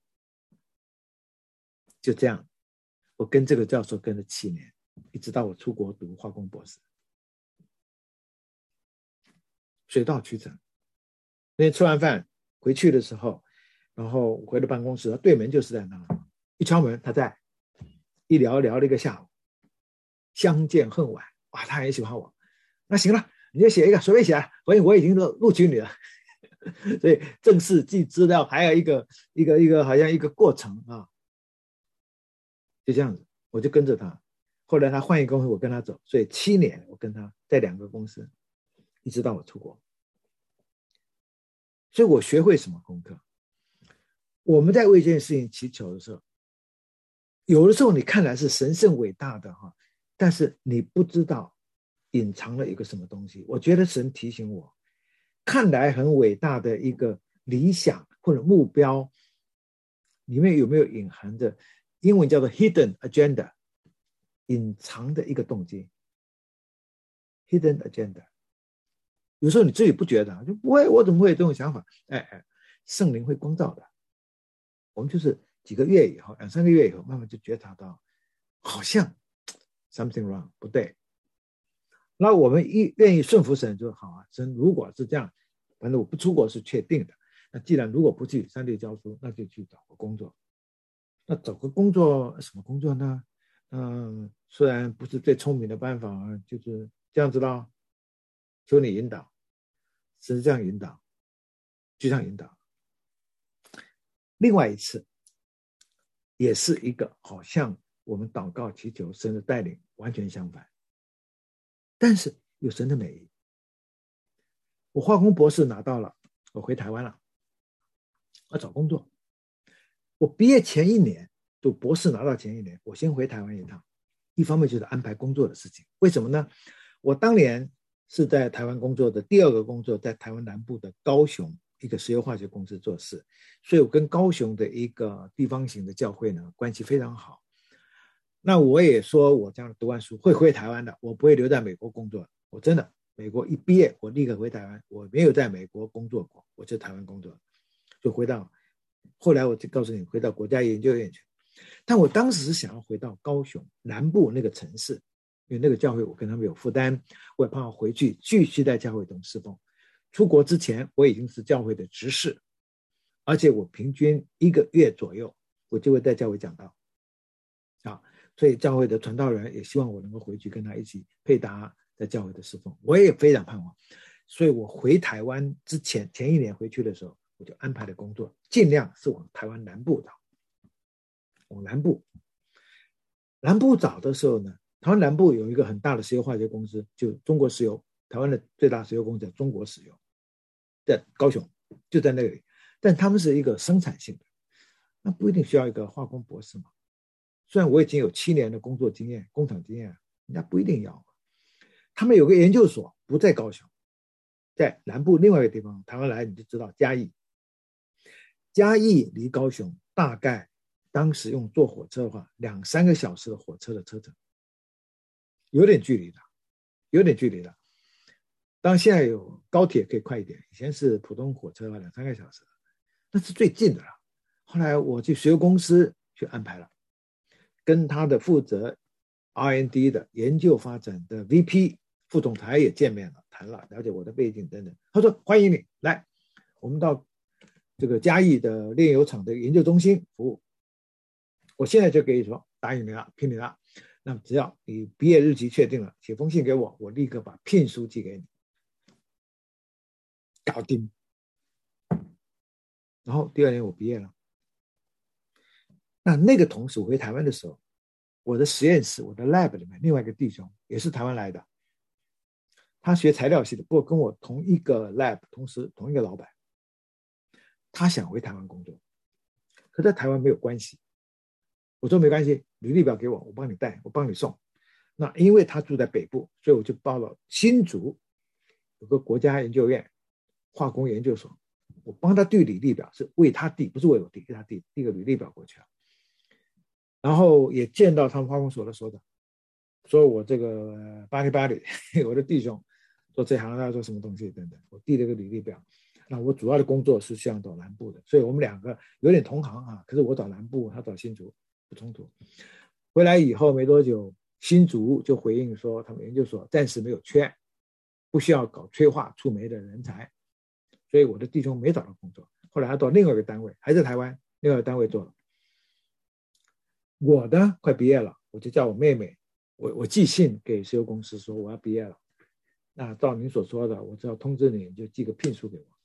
就这样，我跟这个教授跟了七年，一直到我出国读化工博士，水到渠成。那天吃完饭回去的时候，然后回到办公室，对门就是在那，一敲门他在，一聊聊了一个下午，相见恨晚。哇，他很喜欢我，那行了，你就写一个，随便写，所以我已经录取你了。所以正式寄资料还有一个一个一个好像一个过程啊，就这样子，我就跟着他。后来他换一个公司，我跟他走，所以七年我跟他在两个公司，一直到我出国。所以我学会什么功课？ 我们在为这件事情祈求的时候，有的时候你看来是神圣伟大的哈，但是你不知道隐藏了一个什么东西。我觉得神提醒我，看来很伟大的一个理想或者目标，里面有没有隐含着英文叫做 hidden agenda， 隐藏的一个动机 hidden agenda。 有时候你自己不觉得，就不会，我怎么会有这种想法？哎哎，圣灵会光照的。我们就是几个月以后，两三个月以后，慢慢就觉察到，好像 something wrong 不对。那我们一愿意顺服神，就好啊。神如果是这样，反正我不出国是确定的。那既然如果不去山地教书，那就去找个工作。那找个工作，什么工作呢？嗯，虽然不是最聪明的办法，就是这样子咯。求你引导，神是这样引导，就这样引导。另外一次，也是一个好像我们祷告祈求神的带领完全相反，但是有神的美意。我化工博士拿到了，我回台湾了，我找工作。我毕业前一年，就博士拿到前一年，我先回台湾一趟，一方面就是安排工作的事情。为什么呢？我当年是在台湾工作的第二个工作，在台湾南部的高雄一个石油化学公司做事，所以我跟高雄的一个地方型的教会呢关系非常好。那我也说我这样读完书会回台湾的，我不会留在美国工作。我真的美国一毕业我立刻回台湾，我没有在美国工作过，我在台湾工作，就回到后来我就告诉你回到国家研究院去。但我当时是想要回到高雄南部那个城市，因为那个教会我跟他们有负担，我也怕回去继续在教会中侍奉。出国之前我已经是教会的执事，而且我平均一个月左右我就会在教会讲道啊，所以教会的传道人也希望我能够回去跟他一起配搭在教会的侍奉，我也非常盼望。所以我回台湾之前前一年回去的时候，我就安排了工作，尽量是往台湾南部找，往南部。南部找的时候呢，台湾南部有一个很大的石油化学公司，就中国石油，台湾的最大石油公司叫中国石油，在高雄，就在那里。但他们是一个生产性的，那不一定需要一个化工博士嘛。虽然我已经有七年的工作经验、工厂经验，人家不一定要。他们有个研究所不在高雄，在南部另外一个地方，台湾来你就知道嘉义。嘉义离高雄大概当时用坐火车的话，两三个小时的火车的车程，有点距离的，有点距离的。当然现在有高铁可以快一点，以前是普通火车两三个小时，那是最近的了。后来我去石油公司去安排了，跟他的负责 R and D 的研究发展的 V P 副总裁也见面了，谈了，了解我的背景等等。他说欢迎你来，我们到这个嘉义的炼油厂的研究中心服务。我现在就可以说答应你了，聘你了。那么只要你毕业日期确定了，写封信给我，我立刻把聘书寄给你，搞定。然后第二年我毕业了。那那个同时我回台湾的时候，我的实验室，我的 lab 里面另外一个弟兄也是台湾来的，他学材料系的，不过跟我同一个 lab， 同时同一个老板。他想回台湾工作，可在台湾没有关系。我说没关系，履历表给我，我帮你带，我帮你送。那因为他住在北部，所以我就报了新竹有个国家研究院化工研究所，我帮他递履历表，是为他递，不是为我递，给他递递个履历表过去了。然后也见到他们化工所的所长，说我这个巴里巴里，我的弟兄做这行要做什么东西等等，我递了个履历表。那我主要的工作是向找南部的，所以我们两个有点同行啊，可是我找南部，他找新竹，不冲突。回来以后没多久，新竹就回应说他们研究所暂时没有缺，不需要搞催化触媒的人才，所以我的弟兄没找到工作。后来他到另外一个单位，还在台湾另外一个单位做了。我呢快毕业了，我就叫我妹妹，我我寄信给石油公司说我要毕业了，那照您所说的，我只要通知你，你就寄个聘书给我。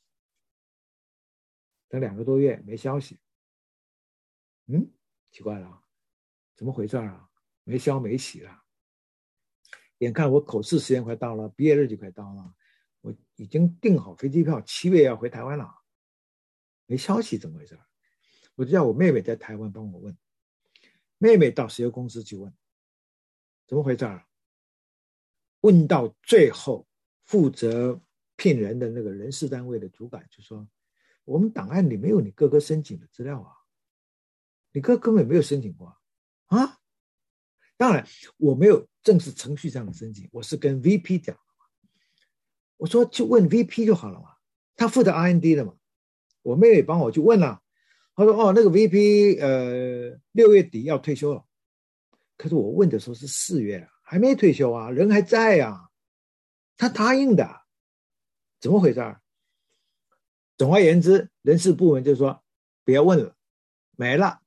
等两个多月没消息，嗯，奇怪了，怎么回事啊？没消没息了。眼看我口试时间快到了，毕业日就快到了，我已经订好飞机票，七月要回台湾了，没消息，怎么回事？ 我就叫我妹妹在台湾帮我问，妹妹到石油公司去问，怎么回事啊？问到最后，负责聘人的那个人事单位的主管就说，我们档案里没有你哥哥申请的资料啊，你哥根本没有申请过啊。当然我没有正式程序上的申请，我是跟 V P 讲，我说去问 V P 就好了嘛，他负责 R and D 的嘛。我妹妹帮我去问了，他说哦，那个 V P 呃六月底要退休了，可是我问的时候是四月啊，还没退休啊，人还在啊，他答应的，怎么回事？总而言之，人事部门就说别问了，没了，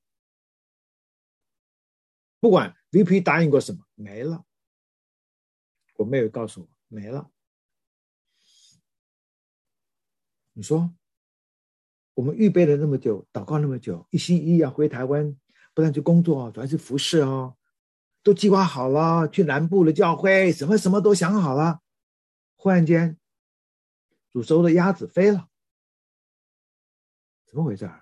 不管 V P 答应过什么，没了。我妹妹告诉我没了。你说我们预备了那么久，祷告那么久，一心一意要回台湾，不但去工作，主要是服侍哦，都计划好了，去南部的教会，什么什么都想好了。忽然间，煮熟的鸭子飞了，怎么回事？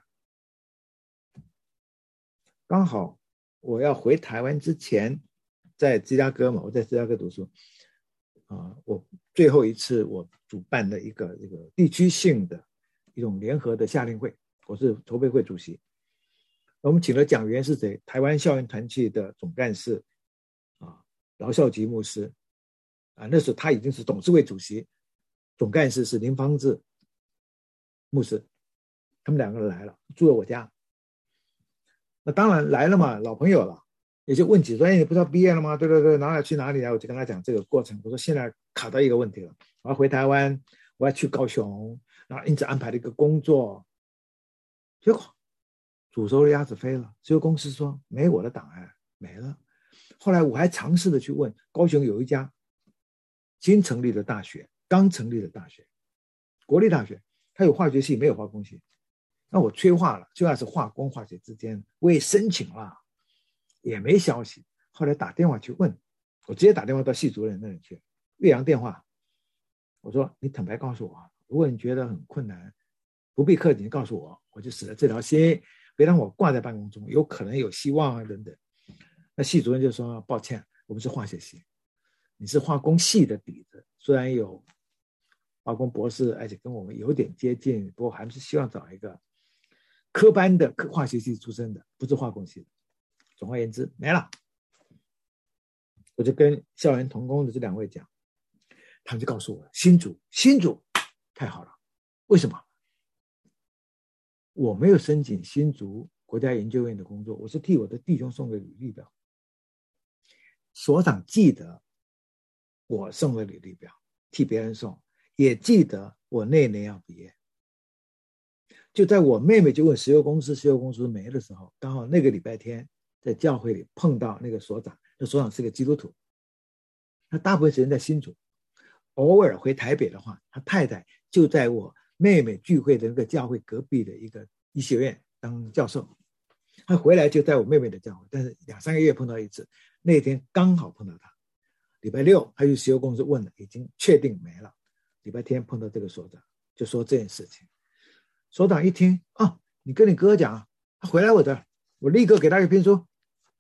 刚好我要回台湾之前，在芝加哥嘛，我在芝加哥读书啊，我最后一次我主办的一个这个地区性的一种联合的夏令会，我是筹备会主席。我们请了讲员是谁？台湾校园团契的总干事啊，饶孝吉牧师啊，那时候他已经是董事会主席，总干事是林方志牧师，他们两个人来了，住在我家。那当然来了嘛，老朋友了，也就问起说，哎，你不是要毕业了吗？对对对，哪里去哪里啊？我就跟他讲这个过程。我说现在卡到一个问题了，我要回台湾，我要去高雄，然后因此安排了一个工作。结果煮熟的鸭子飞了，石油公司说没我的档案，没了。后来我还尝试的去问高雄有一家新成立的大学，刚成立的大学，国立大学，它有化学系，没有化工系。那我催化了，就要是化工化学之间，我也申请了，也没消息。后来打电话去问，我直接打电话到系主任那里去，岳阳电话，我说你坦白告诉我，如果你觉得很困难，不必客气，你告诉我，我就死了这条心，别让我挂在办公中，有可能有希望啊等等。那系主任就说抱歉，我们是化学系，你是化工系的底子，虽然有化工博士，而且跟我们有点接近，不过还是希望找一个科班的化学系出身的，不是化工系的。总而言之，没了。我就跟校园同工的这两位讲，他们就告诉我，新竹，新竹太好了。为什么？我没有申请新竹国家研究院的工作，我是替我的弟兄送的履历表。所长记得我送了履历表，替别人送，也记得我那年要毕业。就在我妹妹就问石油公司，石油公司没的时候，刚好那个礼拜天在教会里碰到那个所长，那所长是个基督徒，他大部分时间在新竹，偶尔回台北的话，他太太就在我妹妹聚会的那个教会隔壁的一个医学院当教授，他回来就在我妹妹的教会，但是两三个月碰到一次，那天刚好碰到他。礼拜六他去石油公司问了，已经确定没了。礼拜天碰到这个所长，就说这件事情。所长一听啊，你跟你哥讲，他回来我这儿，我立刻给他一个聘书。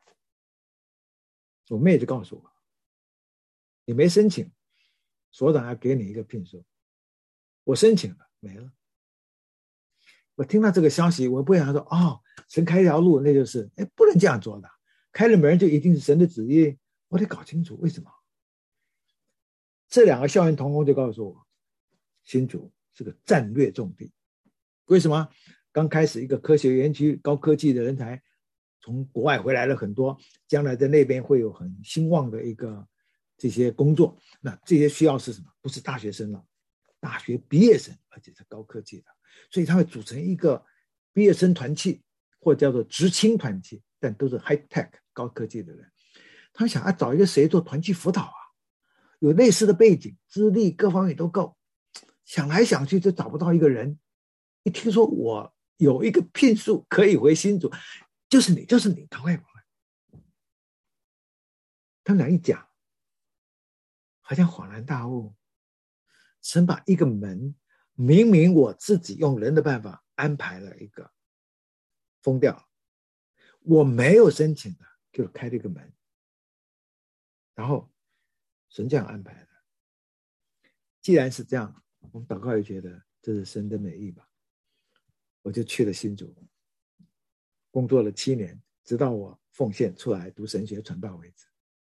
我妹就告诉我，你没申请，所长要给你一个聘书。我申请了，没了。我听到这个消息，我不想说哦，神开一条路，那就是哎，不能这样做的，开了门就一定是神的旨意，我得搞清楚为什么。这两个校园同工就告诉我，新竹是个战略重地。为什么？刚开始一个科学园区，高科技的人才从国外回来了很多，将来在那边会有很兴旺的一个这些工作。那这些需要是什么？不是大学生了，大学毕业生，而且是高科技的，所以他会组成一个毕业生团契，或叫做职青团契，但都是 high tech 高科技的人。他想要找一个谁做团契辅导啊？有类似的背景、资历各方面都够，想来想去就找不到一个人。一听说我有一个聘书可以回新竹，就是你，就是你，赶快赶快。他们俩一讲，好像恍然大悟，神把一个门，明明我自己用人的办法安排了一个封掉了，我没有申请的就开了一个门，然后神这样安排的。既然是这样，我们祷告也觉得这是神的美意吧，我就去了新竹，工作了七年，直到我奉献出来读神学传道为止。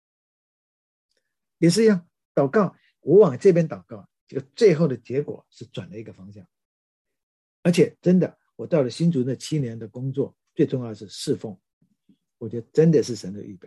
也是一样，祷告，我往这边祷告，这个最后的结果是转了一个方向。而且真的，我到了新竹那七年的工作，最重要的是侍奉，我觉得真的是神的预备，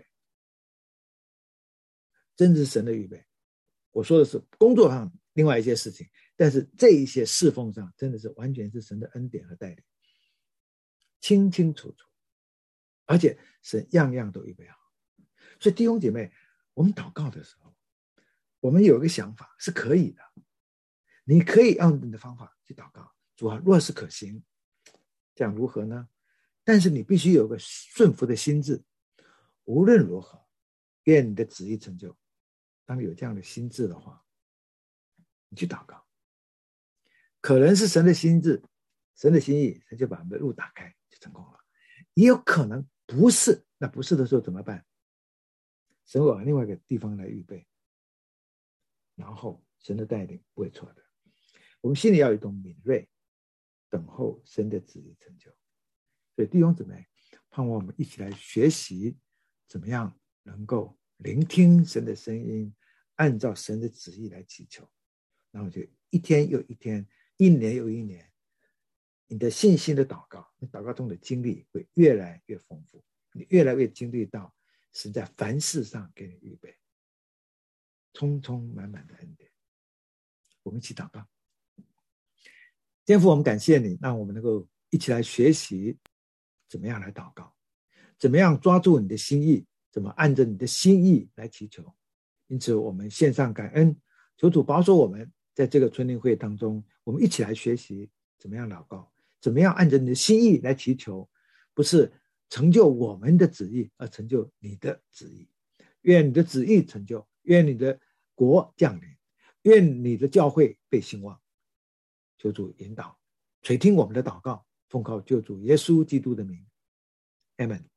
真的是神的预备。我说的是工作上另外一些事情，但是这一些侍奉上真的是完全是神的恩典和带领，清清楚楚，而且神样样都预备好。所以弟兄姐妹，我们祷告的时候，我们有一个想法是可以的，你可以按你的方法去祷告，主啊，若是可行，这样如何呢？但是你必须有个顺服的心智，无论如何，愿你的旨意成就。当你有这样的心智的话，你去祷告，可能是神的心智，神的心意，神就把我们的路打开，就成功了。也有可能不是，那不是的时候怎么办？神往另外一个地方来预备，然后神的带领不会错的。我们心里要有一种敏锐，等候神的旨意成就。所以弟兄姊妹，盼望我们一起来学习怎么样能够聆听神的声音，按照神的旨意来祈求，然后就一天又一天，一年又一年，你的信心的祷告，你祷告中的经历会越来越丰富，你越来越经历到神在凡事上给你预备充充满满的恩典。我们一起祷告。天父，我们感谢你，让我们能够一起来学习怎么样来祷告，怎么样抓住你的心意，怎么按着你的心意来祈求。因此我们献上感恩，求主保守我们在这个春令会当中，我们一起来学习怎么样祷告，怎么样按着你的心意来祈求，不是成就我们的旨意，而成就你的旨意。愿你的旨意成就，愿你的国降临，愿你的教会被兴旺。求主引导垂听我们的祷告，奉靠救主耶稣基督的名，阿们。